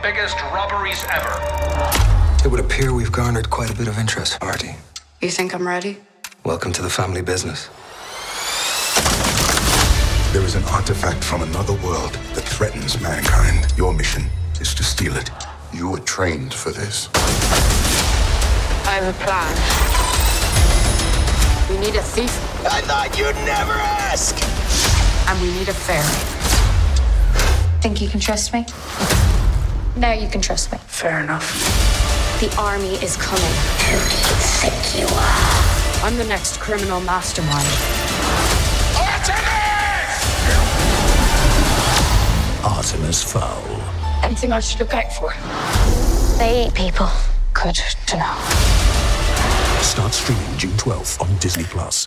biggest robberies ever. It would appear we've garnered quite a bit of interest, Marty. You think I'm ready? Welcome to the family business. There is an artifact from another world that threatens mankind. Your mission is to steal it. You were trained for this. I have a plan. We need a thief. I thought you'd never ask! And we need a fairy. Think you can trust me? Now you can trust me. Fair enough. The army is coming. Who do you think you are? I'm the next criminal mastermind. Artemis Fowl. Anything I should look out for? They eat people. Good to know. Start streaming June 12th on Disney+.